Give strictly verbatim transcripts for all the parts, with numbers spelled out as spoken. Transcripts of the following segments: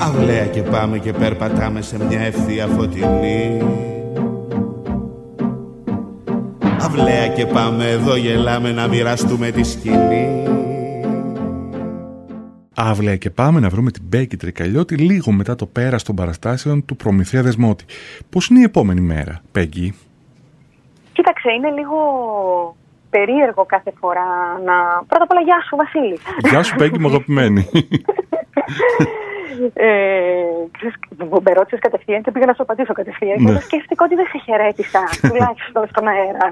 Αυλαία και πάμε και περπατάμε σε μια ευθεία φωτεινή. Αυλαία και πάμε εδώ γελάμε να μοιραστούμε τη σκηνή. Αύλαια και πάμε να βρούμε την Μπέκη Τρικαλιώτη λίγο μετά το πέρας των παραστάσεων του Προμηθέα Δεσμότη. Πώς είναι η επόμενη μέρα, Μπέκη? Κοίταξε, είναι λίγο περίεργο κάθε φορά να... Πρώτα απ' όλα, γεια σου Βασίλη. Γεια σου Μπέκη μου αγαπημένη. Με ρώτησες κατευθείαν και πήγα να σου απαντήσω κατευθείαν. Και ναι. Σκέφτηκα ότι δεν σε χαιρέτησα, τουλάχιστον στον αέρα.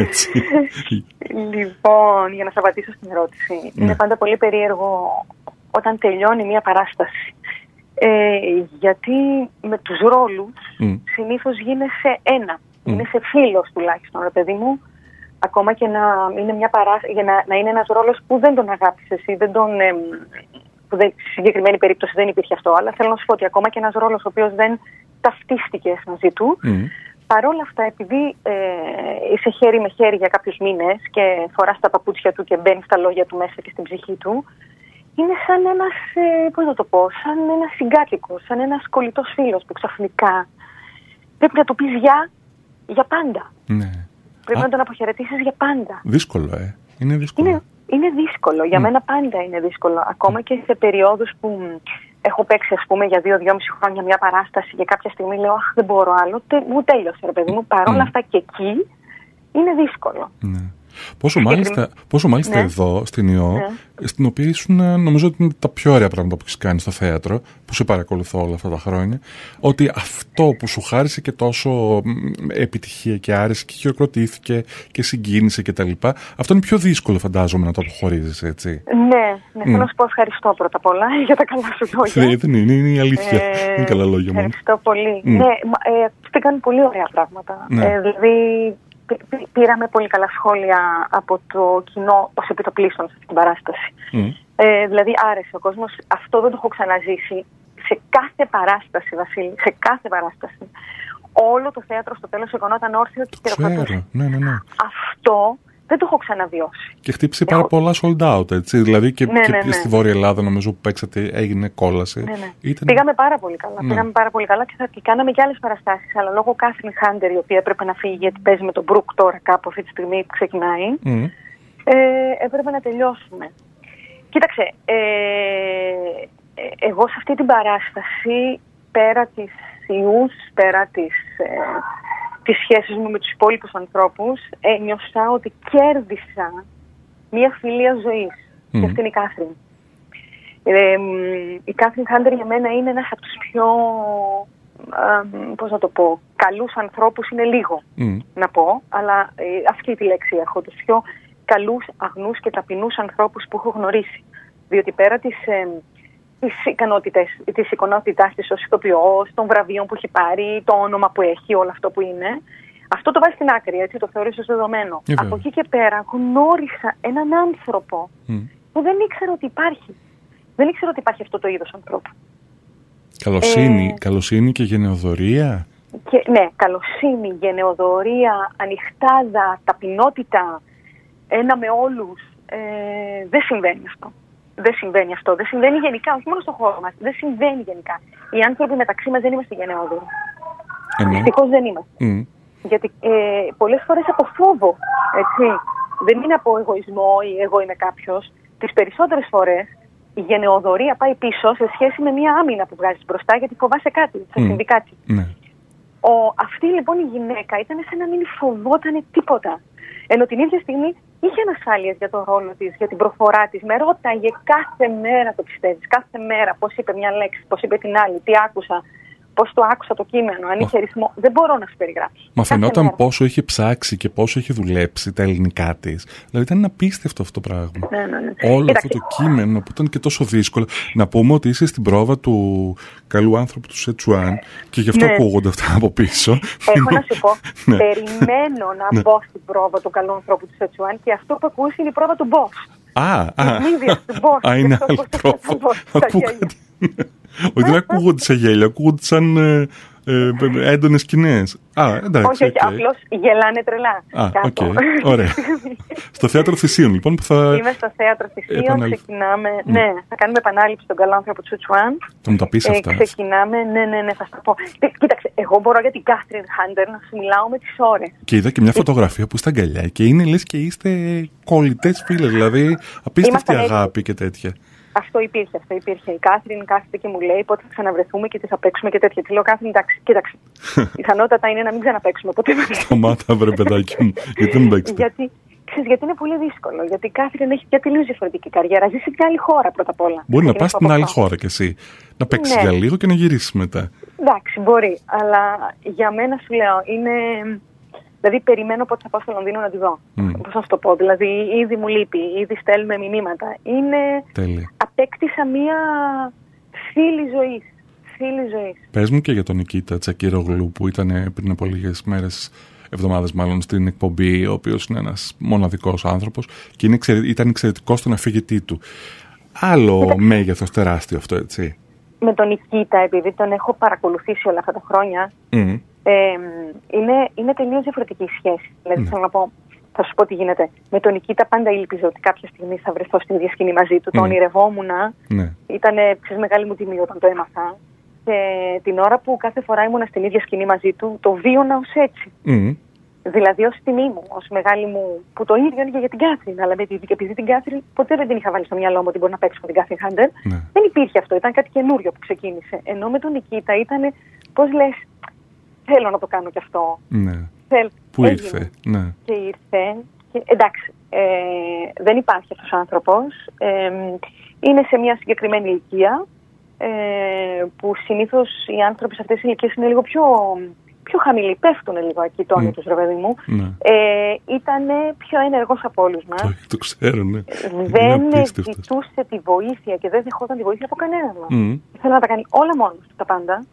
Λοιπόν, για να σου απαντήσω στην ερώτηση, ναι. Είναι πάντα πολύ περίεργο όταν τελειώνει μια παράσταση. Ε, γιατί με τους ρόλους mm. συνήθως γίνεσαι ένα. Mm. Γίνεσαι φίλος τουλάχιστον, ρε παιδί μου. Ακόμα και να είναι, μια παρά... για να, να είναι ένας ρόλος που δεν τον αγάπησες ή δεν τον... Ε, που δεν, στη συγκεκριμένη περίπτωση δεν υπήρχε αυτό. Αλλά θέλω να σου πω ότι ακόμα και ένας ρόλος ο οποίος δεν ταυτίστηκες μαζί του, mm. παρόλα αυτά, επειδή ε, είσαι χέρι με χέρι για κάποιους μήνες και φοράς τα παπούτσια του και μπαίνεις στα λόγια του μέσα και στην ψυχή του, είναι σαν ένας, ε, πώς να το πω, σαν ένας συγκάτοικος, σαν ένας κολλητός φίλος που ξαφνικά πρέπει να του πεις γεια για πάντα. Ναι. Πρέπει Α, να τον αποχαιρετήσεις για πάντα. Δύσκολο, ε. Είναι δύσκολο. Είναι, είναι δύσκολο. Για mm. μένα πάντα είναι δύσκολο. Ακόμα και σε περιόδους που έχω παίξει, ας πούμε, για δύο-δυόμιση χρόνια μια παράσταση και κάποια στιγμή λέω αχ, δεν μπορώ άλλο. Τε, μου τέλειωσε, ρε παιδί μου. Παρ' όλα mm. αυτά και εκεί είναι δύσκολο. Ναι. Πόσο μάλιστα, πόσο μάλιστα ναι. εδώ στην ΙΟ, ναι. στην οποία ήσουν, νομίζω ότι είναι τα πιο ωραία πράγματα που έχεις κάνει στο θέατρο, που σε παρακολουθώ όλα αυτά τα χρόνια, ότι αυτό που σου χάρισε και τόσο επιτυχία και άρεσε και χειροκροτήθηκε και συγκίνησε κτλ. Αυτό είναι πιο δύσκολο, φαντάζομαι, να το αποχωρίζεις, έτσι. Ναι, ναι, θέλω mm. να σου πω ευχαριστώ πρώτα απ' όλα για τα καλά σου λόγια. Δεν είναι, είναι η αλήθεια. Ε, είναι καλά λόγια μόνο. Ευχαριστώ πολύ. Mm. Ναι, ε, πήγαν πολύ ωραία πράγματα. Ναι. Ε, δηλαδή, πήραμε πολύ καλά σχόλια από το κοινό ως επιτοπλίστων σε αυτή την παράσταση. Mm. Ε, δηλαδή άρεσε ο κόσμος. Αυτό δεν το έχω ξαναζήσει σε κάθε παράσταση, Βασίλη. Σε κάθε παράσταση. Όλο το θέατρο στο τέλος σηκωνόταν όρθιο και χειροκροτούσε. Ναι, ναι, ναι. Αυτό δεν το έχω ξαναβιώσει. Και χτύπησε πάρα έχω... πολλά sold out, έτσι. Δηλαδή και, ναι, και ναι, ναι. στη Βόρεια Ελλάδα, νομίζω που παίξατε, έγινε κόλαση. Ναι, ναι. Ήταν... Πήγαμε πάρα πολύ καλά. Ναι. Πήγαμε πάρα πολύ καλά και θα και κάναμε και άλλες παραστάσεις. Αλλά λόγω Κάθριν Χάντερ, η οποία έπρεπε να φύγει γιατί παίζει με τον Μπρουκ τώρα κάπου αυτή τη στιγμή που ξεκινάει, mm. ε, έπρεπε να τελειώσουμε. Κοίταξε, ε, ε, εγώ σε αυτή την παράσταση, πέρα της ιούς, πέρα της... Ε, τις σχέσεις μου με τους υπόλοιπους ανθρώπους, ένιωσα ότι κέρδισα μια φιλία ζωής. Mm. Και αυτή είναι η Κάθριν. Ε, η Κάθριν Χάντερ για μένα είναι ένας από τους πιο, ε, πώς να το πω, καλούς ανθρώπους, είναι λίγο mm. να πω, αλλά ε, αυτή τη λέξη έχω, τους πιο καλούς, αγνούς και ταπεινούς ανθρώπους που έχω γνωρίσει. Διότι πέρα της... Ε, τις ικανότητες, της ικανότητάς της ως ηθοποιός, των βραβείων που έχει πάρει, το όνομα που έχει, όλο αυτό που είναι. Αυτό το βάζει στην άκρη, έτσι, το θεωρείς ως δεδομένο. Yeah, Από εκεί και πέρα γνώρισα έναν άνθρωπο mm. που δεν ήξερα ότι υπάρχει. Δεν ήξερα ότι υπάρχει αυτό το είδος ανθρώπου. Καλοσύνη, ε, καλοσύνη και γενεοδωρία. Και, ναι, καλοσύνη, γενεοδωρία, ανοιχτάδα, ταπεινότητα, ένα με όλους. Ε, δεν συμβαίνει αυτό. Δεν συμβαίνει αυτό. Δεν συμβαίνει γενικά, όχι μόνο στον χώρο μας. Δεν συμβαίνει γενικά. Οι άνθρωποι μεταξύ μας δεν είμαστε γενναιόδοροι. Δυστυχώς δεν είμαστε. Mm. Γιατί ε, πολλές φορές από φόβο, έτσι, δεν είναι από εγωισμό ή εγώ είμαι κάποιος. Τις περισσότερες φορές η γενναιοδωρία πάει πίσω σε σχέση με μια άμυνα που βγάζεις μπροστά γιατί φοβάσαι κάτι, θα mm. συμβεί κάτι. Mm. Ο, αυτή λοιπόν η γυναίκα ήταν σαν να μην φοβόταν τίποτα. Ενώ την ίδια στιγμή είχε ανασφάλειες για τον ρόλο της, για την προφορά της. Με ρώταγε κάθε μέρα το πιστεύεις, κάθε μέρα πώς είπε μια λέξη, πώς είπε την άλλη, τι άκουσα, πώς το άκουσα το κείμενο, αν είχε ρυθμό. Δεν μπορώ να σου περιγράψω. Μα φαινόταν μέρα. Πόσο είχε ψάξει και πόσο είχε δουλέψει τα ελληνικά της. Δηλαδή ήταν απίστευτο αυτό το πράγμα. Ναι, ναι, ναι. Όλο Κοίταξε. Αυτό το κείμενο που ήταν και τόσο δύσκολο. Να πούμε ότι είσαι στην πρόβα του καλού άνθρωπου του Σετσουάν και γι' αυτό ναι. ακούγονται αυτά από πίσω. Έχω να σου πω, ναι. περιμένω να ναι. μπω στην πρόβα του καλού ανθρώπου του Σετσουάν και αυτό που ακούσει είναι η πρόβα του Boss. Α, α, α, είναι άλλη πρόβα. Όχι, δεν ακούγονται σαν γέλια, ακούγονται σαν, ε, έντονες σκηνές. Α, εντάξει. Όχι, όχι, okay. Απλώς γελάνε τρελά. Α, οκ. Okay. Ωραία. Στο Θέατρο Θησίων, λοιπόν, που θα. Είμαι στο Θέατρο Θησίων. Επαναλ... Ξεκινάμε. Mm. Ναι, θα κάνουμε επανάληψη στον καλό άνθρωπο του Σετσουάν. Θα μου τα πεις αυτά. Ε, ξεκινάμε. Ναι, ναι, ναι, θα στα πω. Κοίταξε, εγώ μπορώ για την Κάθριν Χάντερ να σου μιλάω με τις ώρες. Και είδα και μια φωτογραφία που είστε αγκαλιά και είναι λες και είστε κολλητές φίλες, δηλαδή απίστευτη αγάπη και τέτοια. Αυτό υπήρχε, αυτό υπήρχε. Η Κάθριν κάθεται και μου λέει πότε θα ξαναβρεθούμε και τι θα παίξουμε και τέτοια. Τη λέω, Κάθριν, εντάξει, κοίταξε. Πιθανότατα είναι να μην ξαναπαίξουμε ποτέ. Σταμάτα, βρε παιδάκι μου. Γιατί δεν παίξετε. Γιατί, ξέρεις, γιατί είναι πολύ δύσκολο. Γιατί η Κάθριν έχει μια τελείως διαφορετική καριέρα. Ζει σε μια άλλη χώρα πρώτα απ' όλα. Μπορεί να πας στην άλλη χώρα κι εσύ. Να παίξεις για λίγο και να γυρίσεις μετά. Εντάξει, μπορεί. Αλλά για μένα σου λέω είναι. Δηλαδή, περιμένω πότε θα πάω στο Λονδίνο να τη δω. Mm. Πώς να σου το πω. Δηλαδή, ήδη μου λείπει, ήδη στέλνουμε μηνύματα. Είναι. Τέλεια. Απέκτησα μία φίλη ζωής. Φίλη ζωής. Πες μου και για τον Νικήτα Τσακίρογλου που ήταν πριν από λίγες μέρες, εβδομάδες μάλλον, στην εκπομπή, ο οποίος είναι ένας μοναδικός άνθρωπος και είναι, ήταν εξαιρετικός στον αφηγητή του. Άλλο μέγεθος τεράστιο αυτό, έτσι. Με τον Νικήτα, επειδή τον έχω παρακολουθήσει όλα αυτά τα χρόνια. Mm. Ε, είναι, είναι τελείως διαφορετική η σχέση. Δηλαδή, mm. θέλω να πω, θα σου πω τι γίνεται. Με τον Νικήτα πάντα ήλπιζα ότι κάποια στιγμή θα βρεθώ στην ίδια σκηνή μαζί του. Mm. Το ονειρευόμουν. Mm. Ήταν μεγάλη μου τιμή όταν το έμαθα. Και την ώρα που κάθε φορά ήμουν στην ίδια σκηνή μαζί του, το βίωνα ως έτσι. Mm. Δηλαδή ως τιμή μου, ως μεγάλη μου. Που το ίδιο είναι για την Κάθριν. Αλλά με, επειδή την Κάθριν ποτέ δεν την είχα βάλει στο μυαλό μου ότι μπορεί να παίξει με την Κάθριν Χάντερ. Mm. Δεν υπήρχε αυτό. Ήταν κάτι καινούριο που ξεκίνησε. Ενώ με τον Νικήτα ήταν, πώς λες. Θέλω να το κάνω κι αυτό. Ναι. Θέλ, Πού ήρθε. Ναι. Και ήρθε. Και, εντάξει, ε, δεν υπάρχει αυτός ο άνθρωπος. Ε, είναι σε μια συγκεκριμένη ηλικία ε, που συνήθως οι άνθρωποι σε αυτές τις ηλικίες είναι λίγο πιο, πιο χαμηλοί. Πέφτουν λίγο εκεί τόνοι mm. τους, ρε παιδί μου. Mm. Ε, ήταν πιο ενεργός από όλους μας. Το, το ξέρω, ναι. Δεν ζητούσε τη βοήθεια και δεν δεχόταν τη βοήθεια από κανέναν μας. Mm. Θέλω να τα κάνει όλα μόνος του τα πάντα.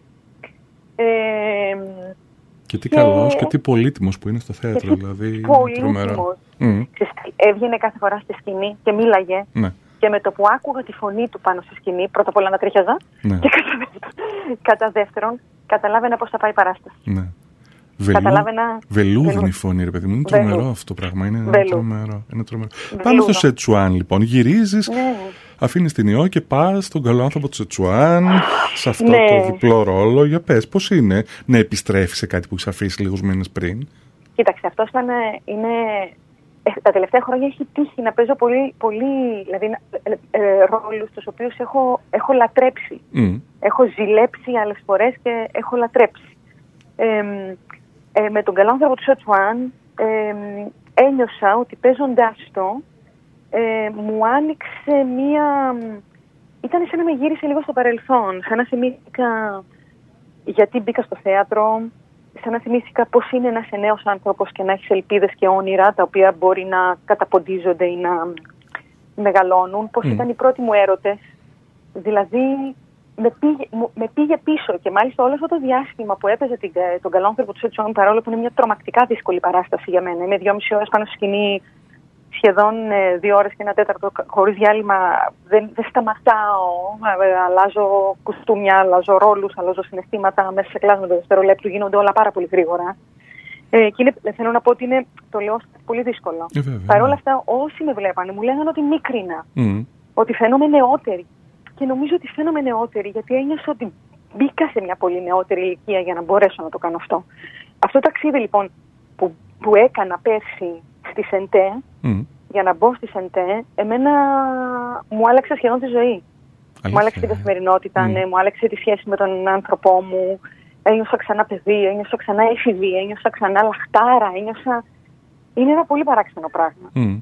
Ε, και τι και... καλός και τι πολύτιμος που είναι στο θέατρο, δηλαδή. Πολύτιμος. Mm. Έβγαινε κάθε φορά στη σκηνή και μίλαγε. Ναι. Και με το που άκουγα τη φωνή του πάνω στη σκηνή, πρώτα απ' όλα να τρίχιαζα. Ναι. Και κατά δεύτερον, κατά δεύτερον, καταλάβαινα πώς θα πάει η παράσταση. Ναι. Βελού, καταλάβαινα... Βελούδινη φωνή, ρε παιδί μου. Είναι τρομερό Βελού. Αυτό το πράγμα. Είναι τρομερό. Είναι τρομερό. Πάμε στο Σετσουάν, λοιπόν. Γυρίζεις, ναι. Αφήνεις την ιό και πας στον καλό άνθρωπο του Σετσουάν, σε αυτό ναι. το διπλό ρόλο. Για πες, πώς είναι να επιστρέφεις σε κάτι που έχεις αφήσει λίγους μήνες πριν. Κοίταξε, αυτό ήταν. Είναι... Τα τελευταία χρόνια έχει τύχει να παίζω πολύ, πολύ δηλαδή, ε, ε, ρόλους τους οποίους έχω, έχω λατρέψει. Mm. Έχω ζηλέψει άλλες φορές και έχω λατρέψει. Ε, ε, με τον καλό άνθρωπο του Σετσουάν ε, ένιωσα ότι παίζοντάς το ε, μου άνοιξε μία... Ήταν σαν να με γύρισε λίγο στο παρελθόν, σαν να θυμήθηκα γιατί μπήκα στο θέατρο, σαν να θυμήθηκα πώς είναι ένας νέος άνθρωπος και να έχεις ελπίδες και όνειρα τα οποία μπορεί να καταποντίζονται ή να μεγαλώνουν, πώς mm. ήταν οι πρώτοι μου έρωτες, δηλαδή με πήγε, με πήγε πίσω και μάλιστα όλο αυτό το διάστημα που έπαιζε την, τον καλό άνθρωπο του Σετσουάν, παρόλο που είναι μια τρομακτικά δύσκολη παράσταση για μένα, είμαι δυόμιση ώρες πάνω στη σκηνή, σχεδόν ε, δύο ώρες και ένα τέταρτο χωρίς διάλειμμα, δεν, δεν σταματάω, ε, αλλάζω κουστούμια, αλλάζω ρόλους, αλλάζω συναισθήματα μέσα σε κλάσματα δευτερολέπτου, γίνονται όλα πάρα πολύ γρήγορα. Ε, και είναι, θέλω να πω ότι είναι, το λέω, πολύ δύσκολο. Ε, Παρ' όλα αυτά, όσοι με βλέπανε μου λέγανε ότι μίκρινα, mm. ότι φαίνομαι νεότερη. Και νομίζω ότι φαίνομαι νεότερη, γιατί ένιωσα ότι μπήκα σε μια πολύ νεότερη ηλικία για να μπορέσω να το κάνω αυτό. Αυτό το ταξίδι λοιπόν που, που έκανα πέρσι στη Σεντέ, mm. για να μπω στη Σεντέ, εμένα μου άλλαξε σχεδόν τη ζωή. Αλήθεια. Μου άλλαξε την καθημερινότητα, mm. ναι, μου άλλαξε τη σχέση με τον άνθρωπό μου. Ένιωσα ξανά παιδί, ένιωσα ξανά έφηβη, ένιωσα ξανά λαχτάρα, ένιωσα... Είναι ένα πολύ παράξενο πράγμα. Mm.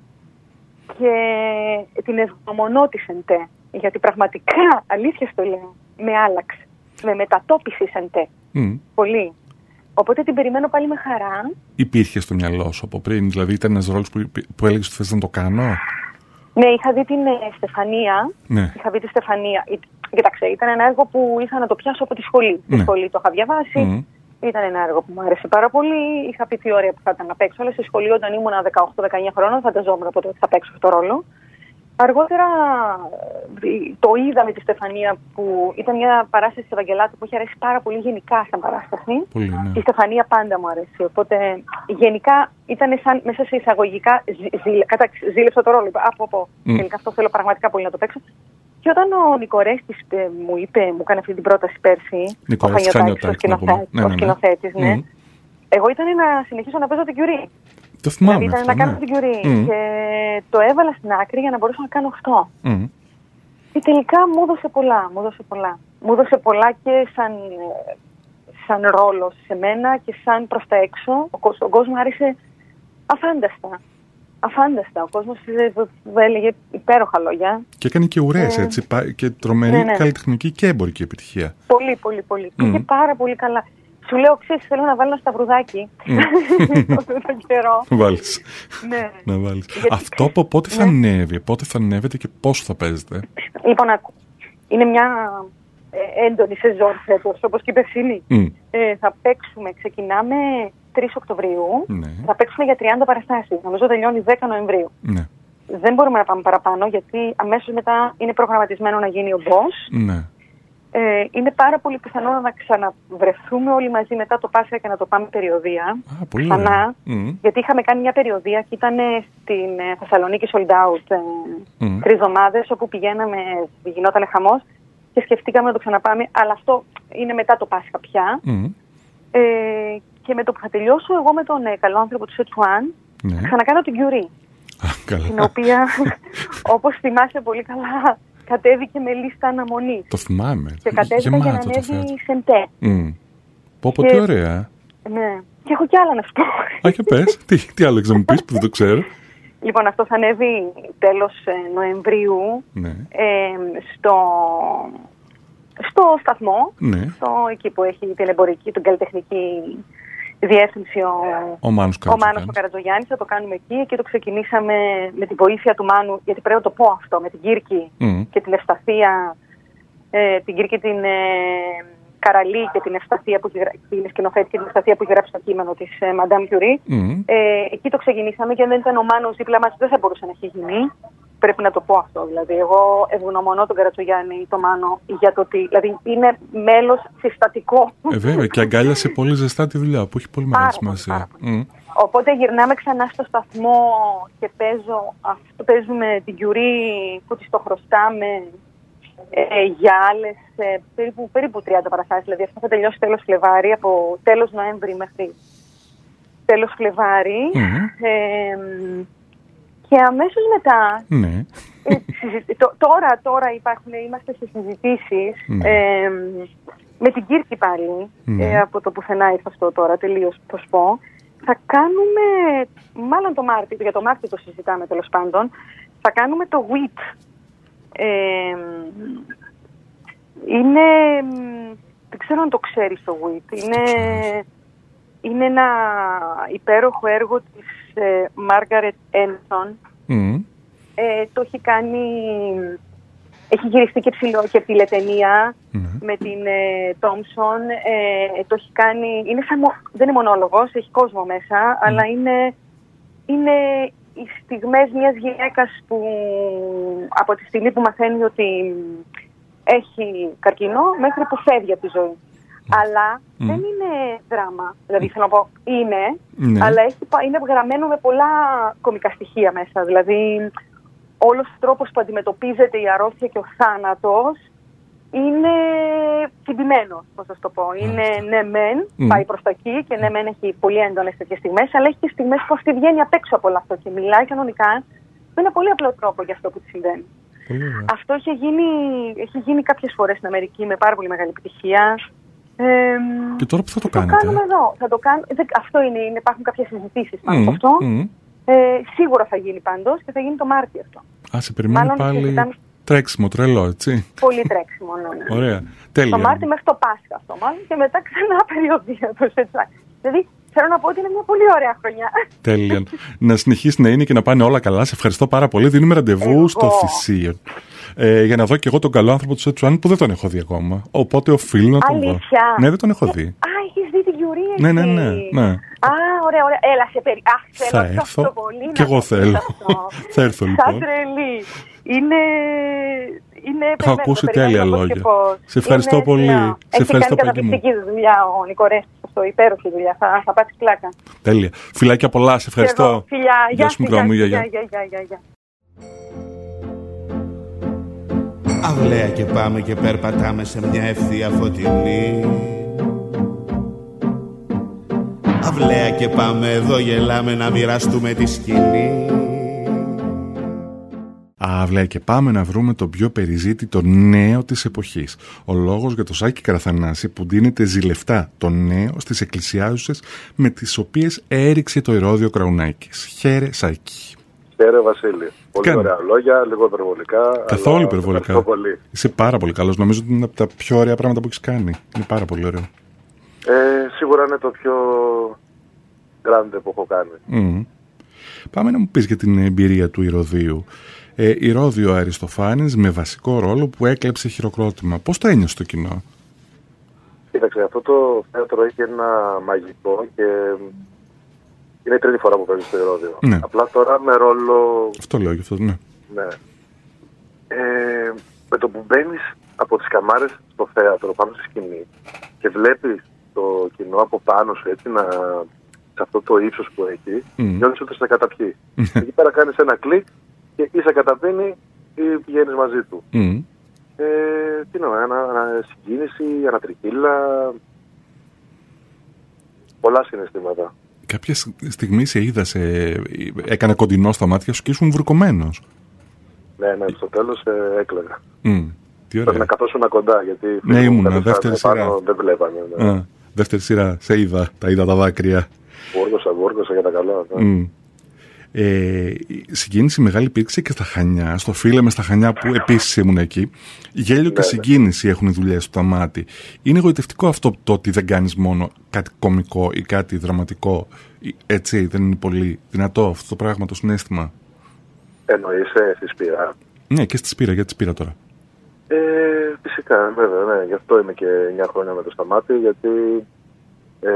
Και την ευγνωμονώ τη Σεντέ, γιατί πραγματικά, αλήθεια στο λέω, με άλλαξε. Με μετατόπισε η Σεντέ. Mm. Πολύ. Οπότε την περιμένω πάλι με χαρά. Υπήρχε στο μυαλό σου από πριν, δηλαδή ήταν ένας ρόλος που, που έλεγες ότι θες να το κάνω? Ναι, είχα δει την ε, Στεφανία. Ναι. Είχα δει τη Στεφανία. Κοίταξε, ήταν ένα έργο που είχα να το πιάσω από τη σχολή. Ναι. Στη σχολή το είχα διαβάσει. Mm. Ήταν ένα έργο που μου άρεσε πάρα πολύ. Είχα πει τι ωραία που θα ήταν να παίξω. Αλλά στη σχολή, όταν ήμουν δεκαοκτώ δεκαεννιά χρόνων, φανταζόμουν από τότε ότι θα παίξω αυτό το ρόλο. Αργότερα το είδα με τη Στεφανία, που ήταν μια παράσταση της Ευαγγελάτου που έχει αρέσει πάρα πολύ γενικά σαν παράσταση. Πολύ, ναι. Η Στεφανία πάντα μου αρέσει. Οπότε γενικά ήταν σαν μέσα σε εισαγωγικά. Ζήλεψα το ρόλο. Από, από. Mm. Γενικά αυτό θέλω πραγματικά πολύ να το παίξω. Και όταν ο Νικορέστης ε, μου είπε, μου έκανε αυτή την πρόταση πέρσι, ο Χανιωτάκης, ο σκηνοθέτης, ναι, ναι. Mm. Εγώ ήταν να συνεχίσω να παίζω την Κιουρί. Το θυμάμαι. Δηλαδή ήταν αυτό, να κάνω ναι. την Κιουρί. Mm. Και το έβαλα στην άκρη για να μπορέσω να κάνω αυτό. Mm. Και τελικά μου έδωσε πολλά. Μου έδωσε πολλά. Μου έδωσε πολλά και σαν, σαν ρόλο σε μένα και σαν προς τα έξω. Ο, ο κόσμος άρεσε αφάνταστα. Αφάνταστα. Ο κόσμος έλεγε υπέροχα λόγια. Και έκανε και ουρές, ε, έτσι. Και τρομερή ναι, ναι. καλλιτεχνική και εμπορική επιτυχία. Πολύ, πολύ, πολύ. Mm. Πήγε πάρα πολύ καλά. Σου λέω, ξέρεις, θέλω να βάλω ένα σταυρουδάκι mm. αυτόν τον καιρό. Βάλεις. Ναι. Να βάλεις. Γιατί... Αυτό από πότε θα ναι. ανέβει, πότε θα ανέβετε και πόσο θα παίζετε? Λοιπόν, άκου. Είναι μια ε, έντονη σεζόν φέτος, όπως και η περσινή. Mm. Ε, θα παίξουμε, ξεκινάμε τρεις Οκτωβρίου, ναι. θα παίξουμε για τριάντα παραστάσεις. Νομίζω τελειώνει δέκα Νοεμβρίου. Ναι. Δεν μπορούμε να πάμε παραπάνω, γιατί αμέσως μετά είναι προγραμματισμένο να γίνει ο Μπος. Ναι. Ε, είναι πάρα πολύ πιθανό να ξαναβρεθούμε όλοι μαζί μετά το Πάσχα και να το πάμε περιοδεία. Α, πολύ ξανά. Mm. Γιατί είχαμε κάνει μια περιοδεία και ήταν στην Θεσσαλονίκη sold out ε, mm. τρεις εβδομάδες, όπου πηγαίναμε, γινόταν χαμός και σκεφτήκαμε να το ξαναπάμε. Αλλά αυτό είναι μετά το Πάσχα πια. Mm. Ε, και με το που θα τελειώσω εγώ με τον ε, καλό άνθρωπο του Σετσουάν, mm. θα ξανακάνω την Κιουρί. Την οποία, όπως θυμάσαι πολύ καλά, κατέβηκε με λίστα αναμονή. Το θυμάμαι. Και κατέβηκε για να ανέβει σεντέ. Mm. Πω πω, τι ωραία. Ναι. Και έχω κι άλλα να σου πω. Α, και πες. τι, τι άλλο έχεις να μου πεις που δεν το ξέρω? Λοιπόν, αυτό θα ανέβει τέλος Νοεμβρίου. Ναι. Ε, στο, στο σταθμό. Ναι. Στο, εκεί που έχει την εμπορική, την καλλιτεχνική διεύθυνση ο, ο Μάνος ο Καρατζογιάννης. Θα το κάνουμε εκεί. Εκεί το ξεκινήσαμε με τη βοήθεια του Μάνου, γιατί πρέπει να το πω αυτό, με την Κύρκη mm. και την Ευσταθία, ε, την Κύρκη την ε, Καραλή και την Ευσταθία που την σκηνοθέτη και την Ευσταθία που έχει γράψει το κείμενο της ε, Madame Curie. Mm. Ε, εκεί το ξεκινήσαμε και αν δεν ήταν ο Μάνος δίπλα μας δεν θα μπορούσε να έχει γίνει. Πρέπει να το πω αυτό. Δηλαδή, εγώ ευγνωμονώ τον Καρατζογιάννη, το Μάνο, για το ότι δηλαδή, είναι μέλος συστατικό. Ε, βέβαια, και αγκάλιασε πολύ ζεστά τη δουλειά που έχει πολύ μεγάλη σημασία. Mm. Οπότε γυρνάμε ξανά στο σταθμό και παίζω, αυτό, παίζουμε την Κιουρί που της το χρωστάμε ε, για άλλες ε, περίπου, περίπου τριάντα παραστάσεις. Δηλαδή, αυτό θα τελειώσει τέλος Φλεβάρι, από τέλος Νοέμβρη μέχρι τέλος Φλεβάρι. Mm. Ε, Και αμέσως μετά, ναι. ε, το, τώρα, τώρα υπάρχουν, είμαστε σε συζητήσεις ναι. ε, με την Κύρκη πάλι, ναι. ε, από το πουθενά ήρθα αυτό τώρα, τελείως πώς πω. Θα κάνουμε, μάλλον το Μάρτιο, για το Μάρτιο το συζητάμε τέλος πάντων, θα κάνουμε το γουίτ. Ε, είναι, δεν ξέρω αν το ξέρεις το γουίτ, είναι, είναι ένα υπέροχο έργο της Μάργαρετ Ένσον. Mm. Ε, το έχει κάνει, έχει γυριστεί και ψηλό και τηλετενία mm. με την Τόμσον. Ε, ε, το έχει κάνει, είναι σαν, δεν είναι μονόλογος, έχει κόσμο μέσα, mm. αλλά είναι, είναι οι στιγμές μιας γυναίκας που από τη στιγμή που μαθαίνει ότι έχει καρκίνο μέχρι που φεύγει από τη ζωή. Αλλά mm. δεν είναι δράμα. Δηλαδή, θέλω να πω, είναι, ναι. αλλά έχει, είναι γραμμένο με πολλά κωμικά στοιχεία μέσα. Δηλαδή, όλος ο τρόπος που αντιμετωπίζεται η αρρώστια και ο θάνατος είναι τυπημένος, πώς θα το πω. Είναι ναι μεν, mm. πάει προς τα εκεί και ναι μεν έχει πολύ έντονες τέτοιες στιγμές, αλλά έχει και στιγμές που αυτή βγαίνει απ' έξω από όλο αυτό και μιλάει κανονικά με ένα πολύ απλό τρόπο για αυτό που της συμβαίνει. Mm. Αυτό έχει γίνει, έχει γίνει κάποιες φορές στην Αμερική με πάρα πολύ μεγάλη επιτυχία. Ε, και τώρα που θα το κάνετε? Θα το κάνουμε εδώ. Θα το κάνουμε, αυτό είναι, είναι, υπάρχουν κάποιες συζητήσεις πάνω από mm, αυτό. Mm. Ε, σίγουρα θα γίνει πάντως και θα γίνει το Μάρτιο αυτό. Α, σε περιμένει Μάλλον πάλι συζητάμε... τρέξιμο, τρελό, έτσι. Πολύ τρέξιμο, ναι. ναι. Ωραία, τέλεια. Το Μάρτιο μέχρι το Πάσχα αυτό μάλλον και μετά ξανά περιοδία το Σετσουάν. Δηλαδή θέλω να πω ότι είναι μια πολύ ωραία χρονιά. Τέλεια. Να συνεχίσει να είναι και να πάνε όλα καλά. Σε ευχαριστώ πάρα πολύ. Δίνουμε ραντεβού εγώ. στο Θησίο. Ε, για να δω και εγώ τον καλό άνθρωπο του Σετσουάν που δεν τον έχω δει ακόμα. Οπότε οφείλω να τον Αλήθεια. δω. Ναι, δεν τον έχω δει. Α, έχεις δει την Γιουρί εκεί. Ναι, ναι, ναι, ναι. Α, ωραία, ωραία. Έλα, σε περι... Αχ, θέλω θα έρθω. τόσο πολύ. Και εγώ θέλω. Θα έρθω λοιπόν. Σαν τρελή. Είναι... είναι έχω ακούσει τέλεια λόγια. Σε ευχαριστώ είναι... πολύ. Yeah. Σε έχει ευχαριστώ κάνει καταπληκτική δουλειά ο Νικορέστης. Αυτό, υπέροχη δουλειά. Θα, θα πάθεις πλάκα. Τέλεια. Φιλάκια πολλά. Σε ευχαριστώ. Φιλιά. Γεια σου, μικρό μου. Γεια. Αυλαία και πάμε και περπατάμε σε μια ευθεία φωτεινή. Αυλαία και πάμε εδώ γελάμε να μοιραστούμε τη σκηνή. Αυλαία και πάμε να βρούμε τον πιο περιζήτητο νέο της εποχής. Ο λόγος για το Σάκη Καραθανάση που δίνεται ζηλευτά το νέο στις εκκλησιάζουσες με τις οποίες έριξε το Ηρώδειο Κραουνάκης. Χαίρε Σάκη. Χαίρε Βασίλη. Πολύ Κάνε. Ωραία λόγια, λίγο υπερβολικά. Καθόλου υπερβολικά. Είσαι πάρα πολύ καλός. Νομίζω ότι είναι από τα πιο ωραία πράγματα που έχεις κάνει. Είναι πάρα πολύ ωραίο. Ε, σίγουρα είναι το πιο grande που έχω κάνει. Mm. Πάμε να μου πεις για την εμπειρία του Ηρωδείου. Ε, Ηρώδειο Αριστοφάνης με βασικό ρόλο που έκλεψε χειροκρότημα. Πώς το ένιωσε το κοινό? Κοίταξε, αυτό το θέατρο έχει ένα μαγικό και είναι η τρίτη φορά που παίζει στο Ηρώδειο. Ναι. Απλά τώρα με ρόλο... Αυτό λέω και αυτό, ναι. Ναι. Ε, με το που μπαίνεις από τις καμάρες στο θέατρο πάνω στη σκηνή και βλέπεις το κοινό από πάνω σου έτσι να... σε αυτό το ύψος που έχει, mm. νιώθεις ότι σε καταπιεί. Εκεί πέρα κάνεις ένα κλικ και ή σε καταπίνει ή πηγαίνεις μαζί του. Mm. Ε, τι εννοώ, ανα, ανα, συγκίνηση, ανατρικύλα, πολλά συναισθήματα. Κάποια στιγμή σε είδα, σε... έκανε κοντινό στα μάτια σου και ήσουν βουρκωμένος. Ναι, ναι, στο τέλος ε, έκλαιγα. Mm. Τι ωραία. Πρέπει να καθόσουν κοντά, γιατί ναι, ήμουνα, δεύτερη σειρά. Πάνω, δεν βλέπανε. Ναι. Α, δεύτερη σειρά, σε είδα, τα είδα τα δάκρυα. Βούργωσα, βούργωσα για τα καλά. Ναι. Mm. Ε, συγκίνηση μεγάλη υπήρξε και στα Χανιά, στο Φίλε με στα Χανιά που επίσης ήμουν εκεί. Γέλιο ναι, και συγκίνηση ναι. έχουν οι δουλειές του τα μάτι. Είναι εγωιτευτικό αυτό το ότι δεν κάνεις μόνο κάτι κωμικό ή κάτι δραματικό. Έτσι, δεν είναι πολύ δυνατό αυτό το πράγμα, το συναίσθημα? Εννοείς στη Σπύρα? Ναι, και στη Σπύρα, γιατί Σπύρα τώρα? Ε, φυσικά, βέβαια, ναι. Γι' αυτό είμαι και εννιά χρόνια με το Σταμάτη, γιατί ε,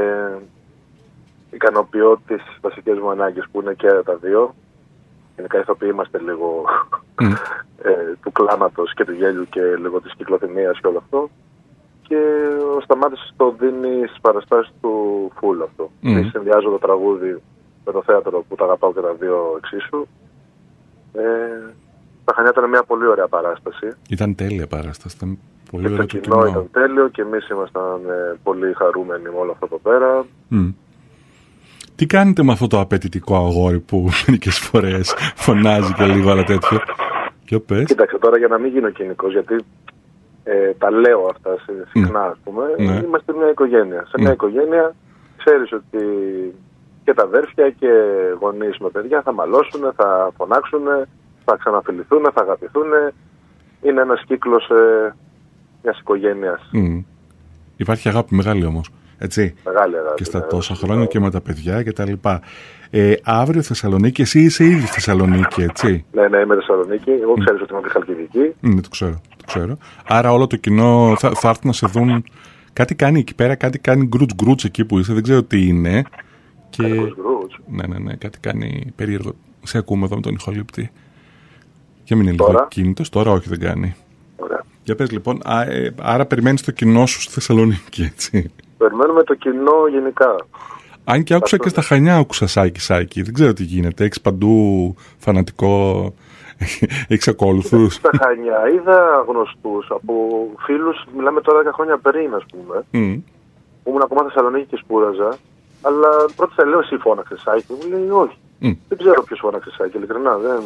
ικανοποιώ τις βασικές μου ανάγκες που είναι και τα δύο. Γενικά ηθοποιοί είμαστε λίγο mm. ε, του κλάματος και του γέλιου και λίγο της κυκλοθυμίας και όλο αυτό. Και ο Σταμάτης το δίνει στις παραστάσεις του φουλ αυτό. Mm. Συνδυάζω το τραγούδι με το θέατρο που τα αγαπάω και τα δύο εξίσου. Ε, τα Χανιά ήταν μια πολύ ωραία παράσταση. Ήταν τέλεια παράσταση. Ήταν πολύ και ωραίο το κοινό, κοινό ήταν τέλειο και εμείς ήμασταν ε, πολύ χαρούμενοι με όλο αυτό εδώ πέρα. Mm. Τι κάνετε με αυτό το απαιτητικό αγόρι που μερικές φορές φωνάζει και λίγο άλλα τέτοιο? Και πες. Κοίταξε τώρα, για να μην γίνω κοινικός, γιατί ε, τα λέω αυτά συχνά, ας πούμε. Ναι. Είμαστε μια οικογένεια. Σε μια ναι. οικογένεια ξέρεις ότι και τα αδέρφια και γονείς με παιδιά θα μαλώσουν, θα φωνάξουν, θα ξαναφιληθούν, θα αγαπηθούν. Είναι ένας κύκλος ε, μιας οικογένειας. Mm. Υπάρχει αγάπη μεγάλη όμως. Έτσι. Μεγάλη αγάπη. Και στα ναι, τόσα χρόνια και με τα παιδιά και τα λοιπά. Ε, αύριο Θεσσαλονίκη, εσύ είσαι ήδη Θεσσαλονίκη, έτσι? Ναι, ναι, είμαι Θεσσαλονίκη. Εγώ mm. ξέρεις ότι είμαι από τη Χαλκιδική. Ναι, το ξέρω, το ξέρω. Άρα όλο το κοινό θα, θα έρθει να σε δουν. Κάτι κάνει εκεί πέρα, κάτι κάνει γκρούτς γκρούτς εκεί που είσαι, δεν ξέρω τι είναι. Και... ναι, ναι, ναι, κάτι κάνει περίεργο. Σε ακούμε εδώ με τον ηχολήπτη. Και μην είναι λίγο κίνητος, τώρα όχι δεν κάνει. Ωραία. Για πες λοιπόν, α, ε, άρα περιμένεις το κοινό σου στη Θεσσαλονίκη, έτσι? Περιμένουμε το κοινό γενικά. Αν και άκουσα αυτό... και στα Χανιά άκουσα Σάκη Σάκη, δεν ξέρω τι γίνεται, έχεις παντού φανατικό, έχεις ακόλουθους? Στα Χανιά είδα γνωστούς από φίλους, μιλάμε τώρα δέκα χρόνια πριν, ας πούμε, mm. που ήμουν ακόμα Θεσσαλονίκη και σπούδαζα, αλλά πρώτα θα λέω εσύ φώναξες Σάκη, μου λέει όχι, mm. δεν ξέρω ποιος φώναξε Σάκη, ειλικρινά, δεν...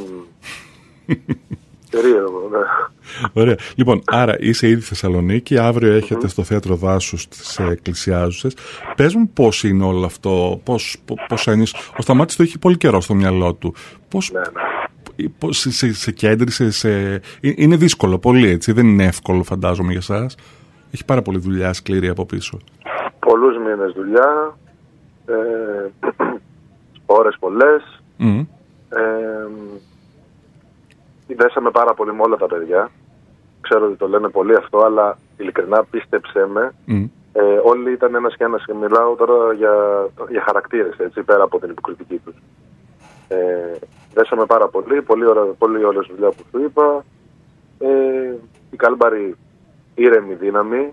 Περίεργο, ναι. Ωραία. Λοιπόν, άρα είσαι ήδη Θεσσαλονίκη, αύριο έχετε mm-hmm. στο Θέατρο Δάσους τις εκκλησιάζουσες. Πες μου πώς είναι όλο αυτό, πώς, πώς ένιωσες. Ο Σταμάτης το έχει πολύ καιρό στο μυαλό του. Πώς, ναι, ναι. πώς σε, σε, σε κέντρισε, σε... είναι δύσκολο πολύ, έτσι, δεν είναι εύκολο φαντάζομαι για εσάς. Έχει πάρα πολλή δουλειά σκληρή από πίσω. Πολλούς μήνες δουλειά, ε, ώρες πολλές, mm. ε, δέσαμε πάρα πολύ με όλα τα παιδιά. Ξέρω ότι το λένε πολύ αυτό, αλλά ειλικρινά πίστεψέ με, mm. Ε, όλοι ήταν ένας και ένας και μιλάω τώρα για, για χαρακτήρες, έτσι, πέρα από την υποκριτική τους. Ε, δέσαμε πάρα πολύ, πολύ, ώρα, πολύ όλες δουλειά που σου είπα. Ε, η Κάλμπαρη ήρεμη δύναμη.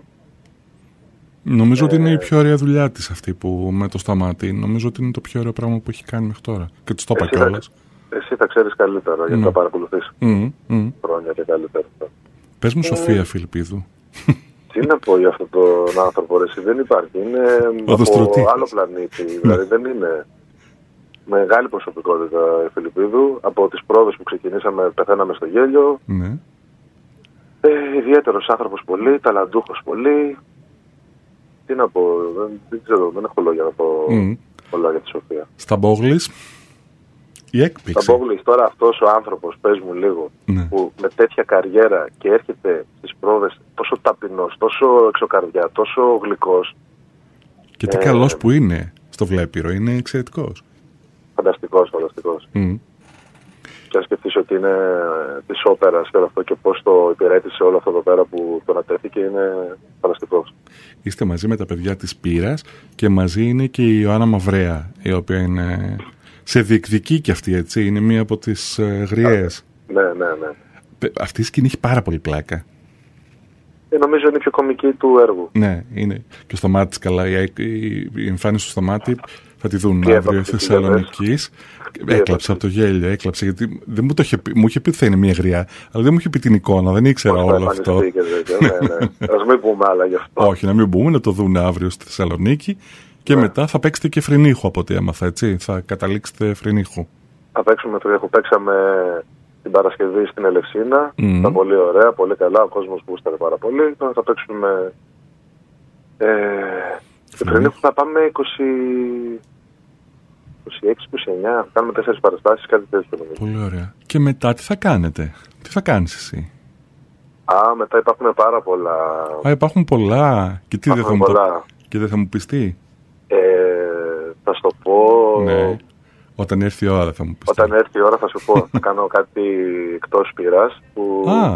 Νομίζω ε, ότι είναι η πιο ωραία δουλειά της αυτή που με το Σταμάτη. Νομίζω ότι είναι το πιο ωραίο πράγμα που έχει κάνει μέχρι τώρα. Και της το είπα κιόλας. Εσύ θα ξέρεις καλύτερα, γιατί ναι. θα παρακολουθείς mm, mm. χρόνια και καλύτερα. Πες μου, ε, Σοφία Φιλιππίδου. Τι να πω για αυτόν τον άνθρωπο, ρε, δεν υπάρχει. Είναι από άλλο πλανήτη. Δηλαδή δεν είναι μεγάλη προσωπικότητα η Φιλιππίδου. Από τις πρόοδες που ξεκινήσαμε, πεθαίναμε στο γέλιο. Ναι. Ε, ιδιαίτερος άνθρωπος πολύ, ταλαντούχος πολύ. Τι να πω, δεν, δεν ξέρω, δεν έχω λόγια να πω mm. πολλά για τη Σοφία. Στα Μπόγλης, η έκπληξη. Στα Μπόγλης τώρα αυτός ο άνθρωπος, πες μου λίγο, ναι. που με τέτοια καριέρα και έρχεται στις πρόοδες τόσο ταπεινός, τόσο εξωκαρδιά, τόσο γλυκός. Και τι ε, καλός που είναι στο Βλέπυρο, είναι εξαιρετικός. Φανταστικός, φανταστικός. Mm. Και αν σκεφτείς ότι είναι της όπερας και αυτό και πώς το υπηρέτησε όλο αυτό εδώ πέρα που τον ατέθηκε, είναι φανταστικός. Είστε μαζί με τα παιδιά της Πύρας και μαζί είναι και η Ιωάννα Μαυρέα, η οποία είναι σε διεκδική και αυτή, έτσι, είναι μία από τις ε, γριές. Ναι, ναι, ναι. Αυτή η σκηνή έχει πάρα πολύ πλάκα. Ε, νομίζω είναι η πιο κομική του έργου. Ναι, είναι. Και ο Σταμάτης καλά, η, η, η εμφάνιση του Σταμάτη θα τη δουν αύριο Θεσσαλονικής. Έκλαψε από το γέλιο, έκλαψε, γιατί δεν μου το είχε πει, μου είχε πει ότι θα είναι μια γριά, αλλά δεν μου είχε πει την εικόνα, δεν ήξερα όχι, όλο αυτό. Ναι, ναι. Ας μην πούμε άλλα γι' αυτό. Όχι, να μην πούμε, να το δουν αύριο στη Θεσσαλονίκη και ναι. μετά θα παίξετε και Φρυνίχου από ό,τι έμαθα, έτσι, θα καταλήξετε Φρυνίχου. Θα παίξουμε Φρυνίχου, παίξαμε την Παρασκευή στην Ελευσίνα, mm. ήταν πολύ ωραία, πολύ καλά, ο κόσμος γούσταρε πάρα πολύ, τώρα θα παίξουμε ε, στην Φρυνίχου θα πάμε είκοσι... είκοσι έξι είκοσι εννιά, κάνουμε τέσσερις παραστάσεις, κάτι τέτοιο νομίζω. Πολύ ωραία. Και μετά τι θα κάνετε, τι θα κάνεις εσύ? Α, μετά υπάρχουν πάρα πολλά. Α, υπάρχουν πολλά. Και τι δεν θα, μου το... και δεν θα μου πεις τι? Ε, θα σου το πω. Ναι. Όταν έρθει η ώρα θα μου πεις. Όταν έρθει η ώρα θα σου πω. Θα κάνω κάτι εκτός Πύρας. Που... Α.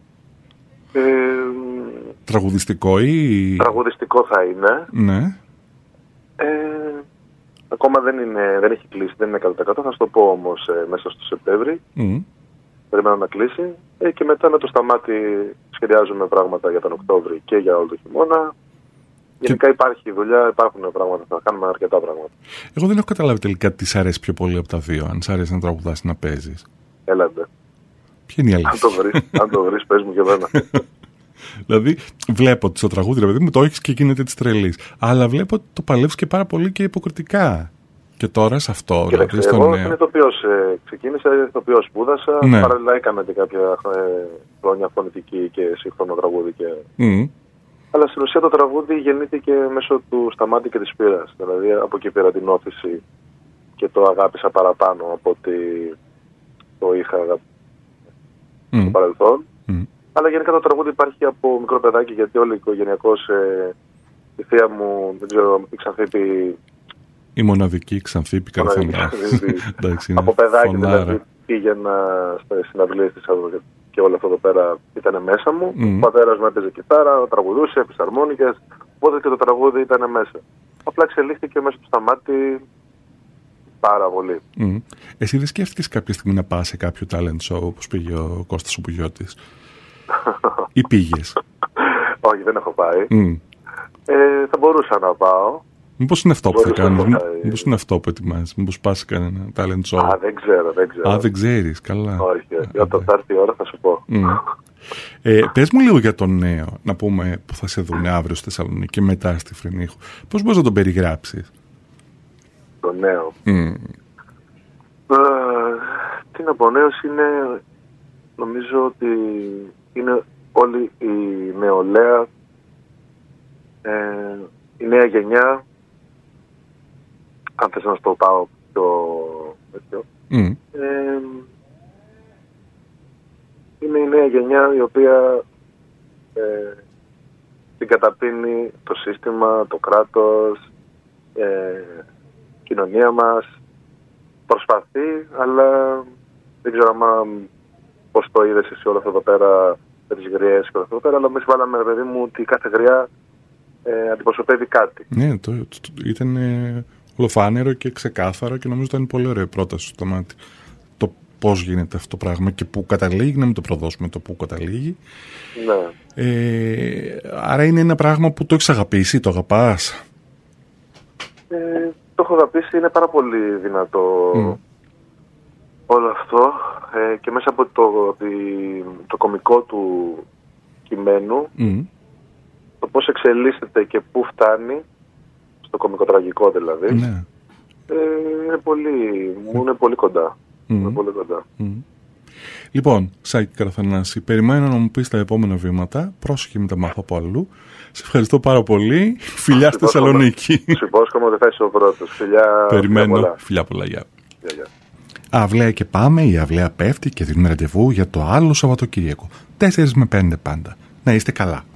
Ε, τραγουδιστικό ή... Τραγουδιστικό θα είναι. Ναι. Ε, ακόμα δεν, είναι, δεν έχει κλείσει, δεν είναι εκατό τοις εκατό. Θα σου το πω όμως ε, μέσα στο Σεπτέμβρη. Mm. Περιμένω να κλείσει. Ε, και μετά με το Σταμάτη σχεδιάζουμε πράγματα για τον Οκτώβρη και για όλο το χειμώνα. Γενικά και... υπάρχει δουλειά, υπάρχουν πράγματα, θα κάνουμε αρκετά πράγματα. Εγώ δεν έχω καταλάβει τελικά τι σ' αρέσει πιο πολύ από τα δύο. Αν σ' αρέσει να τραγουδάς ή να παίζεις. Έλατε. Ποια είναι η αλήθεια? Αν το βρεις, αν το βρεις πες μου και εμένα. Δηλαδή, βλέπω ότι στο τραγούδι, δηλαδή μου το έχεις και γίνεται της τρελής. Αλλά βλέπω ότι το παλεύεις και πάρα πολύ και υποκριτικά. Και τώρα σε αυτό, Κοίταξε, δηλαδή στο εγώ νέο. είμαι ηθοποιός, ε, ξεκίνησα ηθοποιός, σπούδασα, ναι. Παραλληλά έκανα και κάποια ε, χρόνια φωνητική και σύγχρονο τραγούδι. Και... Mm. Αλλά στην ουσία το τραγούδι γεννήθηκε μέσω του Σταμάτη και της Πύρας. Δηλαδή από εκεί πήρα την όθηση και το αγάπησα παραπάνω από ότι το είχα mm. στο παρελθόν. Mm. Αλλά γενικά το τραγούδι υπάρχει από μικρό παιδάκι, γιατί όλοι οικογενειακώς ε, η θεία μου, δεν ξέρω, η Ξανθήπη. Η μοναδική Ξανθήπη Καρφωνά. Από παιδάκι δηλαδή πήγαινα στις συναυλίες της και όλο αυτό εδώ πέρα ήταν μέσα μου. Mm. Ο πατέρας μου έπαιζε κιθάρα, τραγουδούσε, φυσαρμόνικες, οπότε και το τραγούδι ήταν μέσα. Απλά εξελίχθηκε μέσα του Σταμάτη πάρα πολύ. Mm. Εσύ δεν σκέφτηκες κάποια στιγμή να πας σε κάποιο talent show όπως πήγε ο Κώστας ο Πουγιώτης? Ή πήγες? Όχι, δεν έχω πάει. Mm. Ε, θα μπορούσα να πάω. Μήπως είναι αυτό που θα κάνεις, μήπως είναι αυτό που ετοιμάζεις, μήπως πας σε κανένα talent show? Α, δεν ξέρω, δεν ξέρω. Α, δεν ξέρεις, καλά. Όχι, όταν θα έρθει η ώρα θα σου πω. Mm. Ε, πες μου λίγο για τον νέο, να πούμε, που θα σε δουν αύριο στη Θεσσαλονίκη και μετά στη Φρυνίχου. Πώς μπορείς να τον περιγράψεις? Τον νέο. Mm. Ε, τι να πω, ο νέος είναι, νομίζω ότι είναι όλη η νεολαία, ε, η νέα γενιά, αν θες να στο πάω πιο τέτοιο. Mm. Ε, είναι η νέα γενιά η οποία ε, την καταπίνει το σύστημα, το κράτος, ε, κοινωνία μας. Προσπαθεί, αλλά δεν ξέρω άμα πώς το είδες εσύ όλο αυτό εδώ πέρα με τις γριές και όλο αυτό εδώ πέρα, αλλά εμείς βάλαμε, παιδί μου, ότι κάθε γριά ε, αντιπροσωπεύει κάτι. Ναι, το, το, το, ήταν ε, ολοφάνερο και ξεκάθαρο και νομίζω ήταν πολύ ωραία πρόταση στο μάτι. Το πώς γίνεται αυτό το πράγμα και πού καταλήγει, να μην το προδώσουμε το πού καταλήγει. Ναι. Ε, άρα είναι ένα πράγμα που το έχεις αγαπήσει, το αγαπάς. Ε, το έχω αγαπήσει, είναι πάρα πολύ δυνατό mm. όλο αυτό ε, και μέσα από το, το, το κωμικό του κειμένου mm. το πώς εξελίσσεται και πού φτάνει, στο κωμικοτραγικό δηλαδή, ναι. ε, είναι πολύ, μου είναι πολύ κοντά. Mm. Είναι πολύ κοντά. Mm. Λοιπόν, Σάκη Καραθανάση, περιμένω να μου πεις τα επόμενα βήματα. Πρόσεχε, μην τα μάθω από αλλού. Σε ευχαριστώ πάρα πολύ. Φιλιά στη Θεσσαλονίκη. Σου υπόσχομαι ότι θα είσαι ο πρώτος. Φιλιά, περιμένω. Φιλιά πολλά. Φιλιά πολλά, γεια. Γεια, γεια. Αυλαία και πάμε, η αυλαία πέφτει και δίνουμε ραντεβού για το άλλο Σαββατοκύριακο. τέσσερα με πέντε πάντα. Να είστε καλά.